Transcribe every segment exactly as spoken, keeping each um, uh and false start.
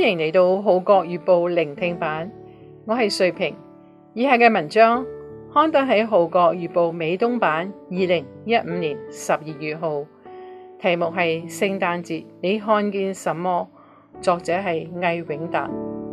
迎嚟到《號角月報》聆聽版，我係瑞平。以下嘅文章刊登喺《號角月報》美東版二零一五年十二月號，題目係聖誕節你看見什麼？作者係魏永達。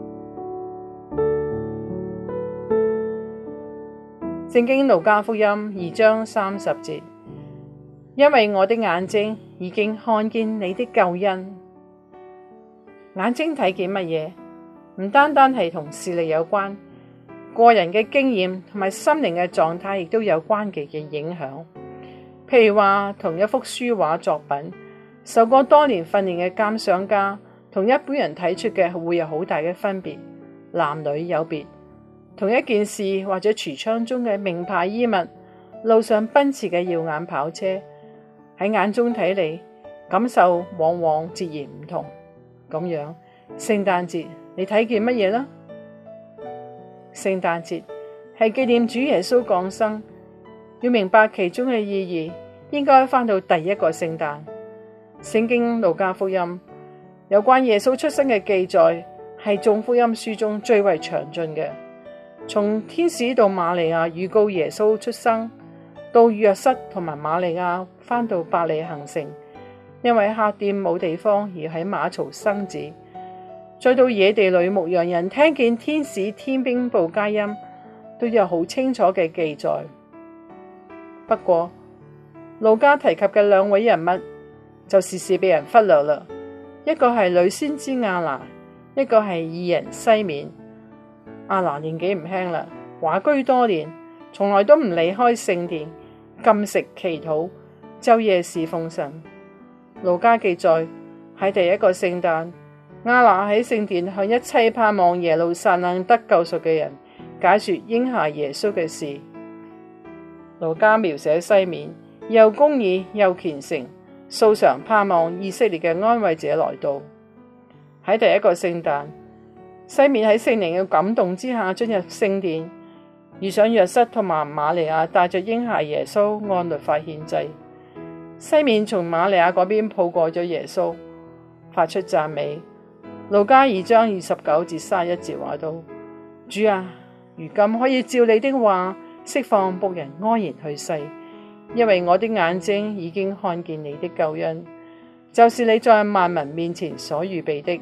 聖經路加福音二章三十節，因為我的眼睛已經看見你的救恩。眼睛睇見乜嘢？唔單單係同視力有關，個人嘅經驗同埋心靈嘅狀態亦都有關鍵嘅影響。譬如話，同一幅書畫作品，受過多年訓練嘅鑑賞家，同一般人睇出嘅會有好大嘅分別，男女有別。同一件事或者櫥窗中嘅名牌衣物，路上奔馳嘅耀眼跑車，喺眼中睇嚟，感受往往截然唔同。咁樣，聖誕節你睇見乜嘢呢？聖誕節係紀念主耶穌降生，要明白其中嘅意義，應該返到第一個聖誕。聖經路加福音有關耶穌出生嘅記載，係眾福音書中最為詳盡嘅。從天使到瑪利亞預告耶穌出生，到約瑟同埋瑪利亞返到伯利恆城，因為客店冇地方而喺馬槽生子，再到野地裏牧羊人聽見天使天兵報佳音，都有好清楚嘅記載。不過路加提及嘅兩位人物就時時被人忽略啦，一個係女先知亞拿，一個係義人西面。亞拿年紀唔輕啦，華居多年，從來都唔離開聖殿，禁食祈禱，晝夜侍奉神。路加記載喺第一個聖誕，亞拿喺聖殿向一切盼望耶路撒冷得救贖嘅人解說嬰孩耶穌嘅事。路加描寫西面又公義又虔誠，素常盼望以色列嘅安慰者來到。喺第一個聖誕，西面喺聖靈嘅感動之下進入聖殿，遇上約瑟同埋瑪利亞帶着嬰孩耶穌按律法獻祭。西面從瑪利亞嗰邊抱過咗耶穌，發出讚美。路加二章二十九至三十一節話到：主啊，如今可以照你的話釋放僕人安然去世，因為我的眼睛已經看見你的救恩，就是你在萬民面前所預備的。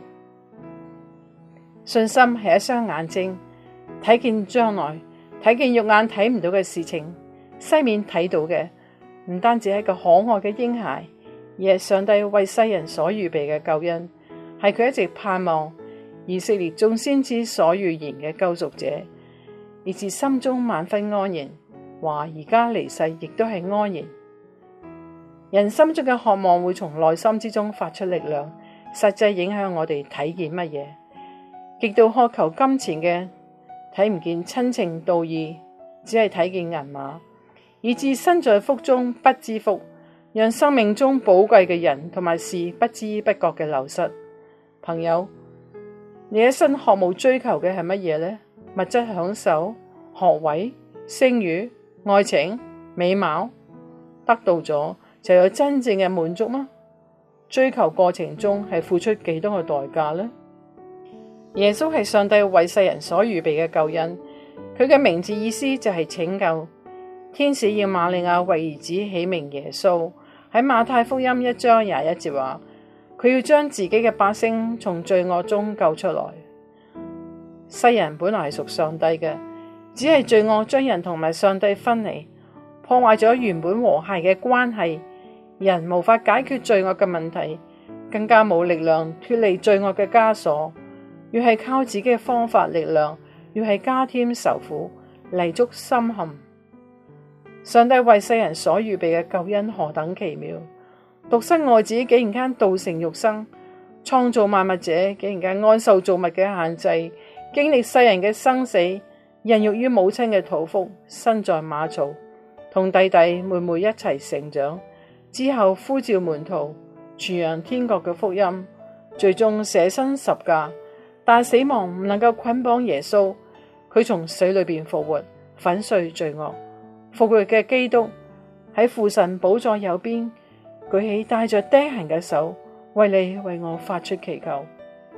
信心係一雙眼睛，睇見將來，睇見肉眼睇唔到嘅事情。西面睇到嘅唔單止係個可愛嘅嬰孩，而係上帝為世人所預備嘅救恩，係佢一直盼望以色列眾先知所預言嘅救贖者，以致心中萬分安然。話而家離世亦都係安然。人心中嘅渴望會從內心之中發出力量，實際影響我哋睇見乜嘢。極度渴求金錢嘅睇唔見親情道義，只係睇見銀碼，以致身在福中不知福，讓生命中寶貴嘅人同埋事不知不覺嘅流失。朋友，你一生渴慕追求嘅係乜嘢呢？物質享受、學位、聲譽、愛情、美貌，得到咗就有真正嘅滿足嗎？追求過程中係付出幾多個代價呢？耶穌係上帝為世人所預備嘅救恩，佢嘅名字意思就係拯救。天使要瑪利亞為兒子起名耶穌，喺馬太福音一章廿一節話，佢要將自己嘅百姓從罪惡中救出來。世人本來係屬上帝嘅，只係罪惡將人同埋上帝分離，破壞咗原本和諧嘅關係，人無法解決罪惡嘅問題，更加冇力量脫離罪惡嘅枷鎖。越係靠自己嘅方法力量，越係加添愁苦，泥足深陷。上帝為世人所預備嘅救恩何等奇妙！獨生愛子竟然間道成肉身，創造萬物者竟然間安受造物嘅限制，經歷世人嘅生死，孕育於母親嘅肚腹，身在馬槽，同弟弟妹妹一齊成長，之後呼召門徒，傳揚天國嘅福音，最終捨身十架。但死亡唔能夠捆綁耶穌，佢從死裏邊復活，粉碎罪惡。復活嘅基督喺父神寶座右邊，舉起帶着釘痕嘅手，為你為我發出祈求。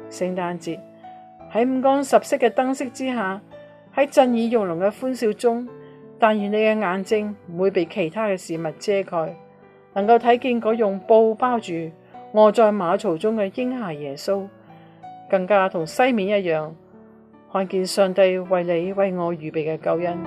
聖誕節喺五光十色嘅燈飾之下，喺震耳欲聾嘅歡笑中，但願你嘅眼睛唔會被其他嘅事物遮蓋，能夠睇見嗰用布包住臥在馬槽中嘅嬰孩耶穌，更加同西面一樣，看見上帝為你為我預備嘅救恩。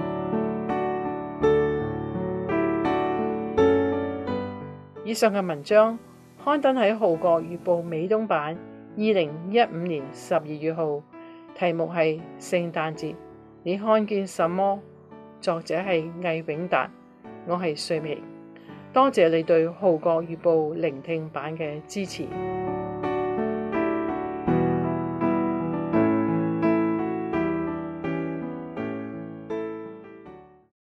以上嘅文章刊登喺《號角月報》美東版二零一五年十二月號，題目係聖誕節，你看見什麼？作者係魏永達，我係瑞明。多謝你對《號角月報》聆聽版嘅支持。